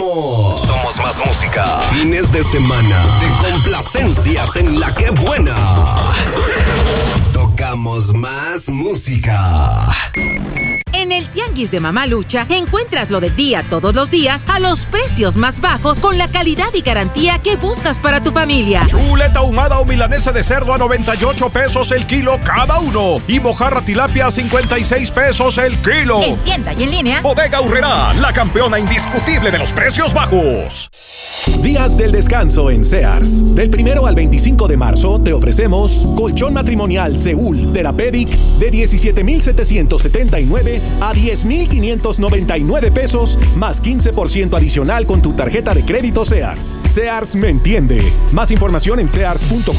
Somos más música. Fines de semana de complacencias en La Que Buena. Tocamos más música. En el Tianguis de Mamalucha encuentras lo del día todos los días a los precios más bajos con la calidad y garantía que buscas para tu familia. Chuleta ahumada o milanesa de cerdo a 98 pesos el kilo cada uno. Y mojarra tilapia a 56 pesos el kilo. En tienda y en línea. Bodega Aurrerá, la campeona indiscutible de los precios bajos. Días del descanso en Sears. Del 1 al 25 de marzo te ofrecemos colchón matrimonial Seúl Therapeutic de $17,779 a $10,599 pesos más 15% adicional con tu tarjeta de crédito Sears. Sears me entiende. Más información en sears.com.do.